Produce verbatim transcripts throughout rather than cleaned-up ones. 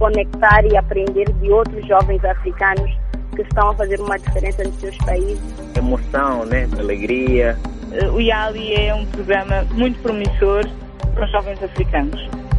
conectar e aprender de outros jovens africanos que estão a fazer uma diferença nos seus países. Emoção, né? Alegria. O YALI é um programa muito promissor para os jovens africanos.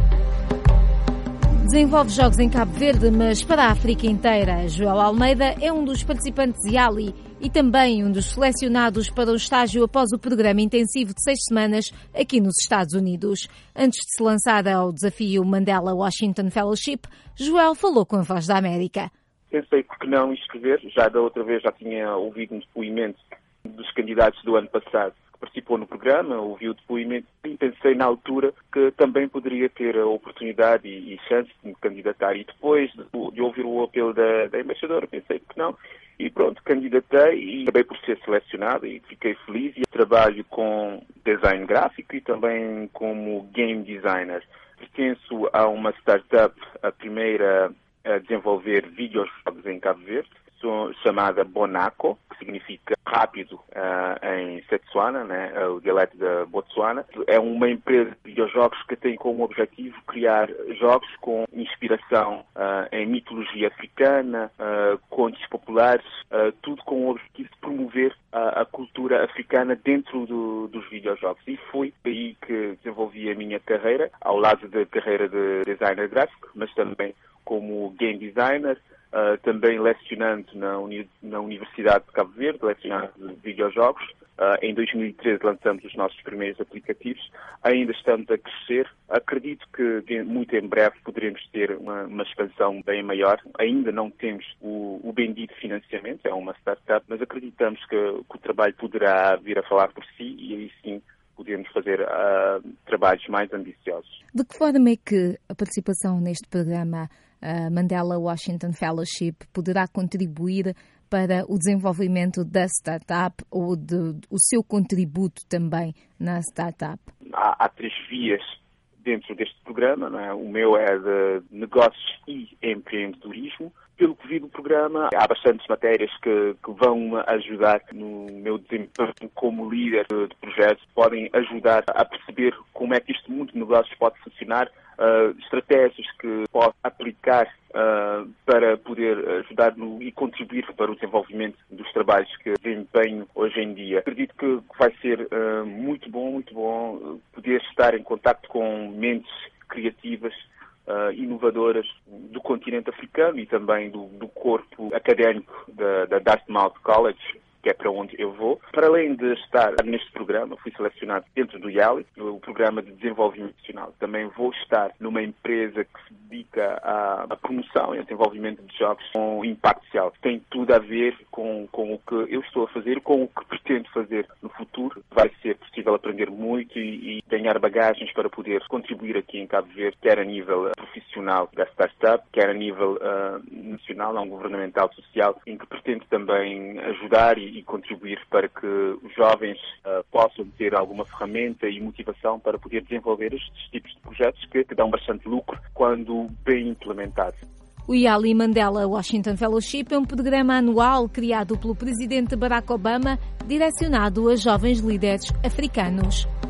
Desenvolve jogos em Cabo Verde, mas para a África inteira. Joel Almeida é um dos participantes YALI e também um dos selecionados para o estágio após o programa intensivo de seis semanas aqui nos Estados Unidos. Antes de se lançar ao desafio Mandela Washington Fellowship, Joel falou com a Voz da América. Pensei por que não inscrever, já da outra vez já tinha ouvido um depoimento dos candidatos do ano passado que participou no programa, ouvi o depoimento e pensei na altura que também poderia ter a oportunidade e, e chance de me candidatar. E depois de, de ouvir o apelo da, da embaixadora, pensei que não. E pronto, candidatei e acabei por ser selecionado e fiquei feliz. E trabalho com design gráfico e também como game designer. Pertenço a uma startup, a primeira a desenvolver videojogos em Cabo Verde, chamada Bonaco, que significa rápido uh, em Setsuana, né, o dialeto da Botsuana. É uma empresa de videojogos que tem como objetivo criar jogos com inspiração uh, em mitologia africana, uh, contos populares, uh, tudo com o objetivo de promover uh, a cultura africana dentro do, dos videojogos. E foi aí que desenvolvi a minha carreira, ao lado da carreira de designer gráfico, mas também como game designer, uh, também lecionando na, uni na Universidade de Cabo Verde, lecionando videojogos. Uh, em dois mil e treze lançamos os nossos primeiros aplicativos. Ainda estamos a crescer. Acredito que muito em breve poderemos ter uma, uma expansão bem maior. Ainda não temos o, o bendito financiamento, é uma startup, mas acreditamos que, que o trabalho poderá vir a falar por si e aí sim podemos fazer uh, trabalhos mais ambiciosos. De que forma é que a participação neste programa uh, Mandela Washington Fellowship poderá contribuir para o desenvolvimento da startup ou de, o seu contributo também na startup? Há, há três vias dentro deste programa, não é? O meu é de negócios e empreendedorismo. Pelo que vi do programa, há bastantes matérias que, que vão ajudar no meu desempenho como líder de, de projetos, podem ajudar a perceber como é que este mundo de negócios pode funcionar, uh, estratégias que posso aplicar uh, para poder ajudar no, e contribuir para o desenvolvimento dos trabalhos que desempenho hoje em dia. Acredito que vai ser uh, muito bom, muito bom poder estar em contacto com mentes criativas, Uh, inovadoras do continente africano e também do, do corpo académico da, da Dartmouth College, que é para onde eu vou. Para além de estar neste programa, fui selecionado dentro do YALI, o Programa de Desenvolvimento Nacional. Também vou estar numa empresa que se dedica à, à promoção e ao desenvolvimento de jogos com impacto social. Tem tudo a ver com, com o que eu estou a fazer, com o que pretendo fazer no futuro. Vai ser possível aprender muito e, e ganhar bagagens para poder contribuir aqui em Cabo Verde, quer a nível profissional da startup, quer a nível uh, nacional, não governamental, social, em que pretendo também ajudar e e contribuir para que os jovens uh, possam ter alguma ferramenta e motivação para poder desenvolver estes tipos de projetos que, que dão bastante lucro quando bem implementados. O YALI Mandela Washington Fellowship é um programa anual criado pelo presidente Barack Obama, direcionado a jovens líderes africanos.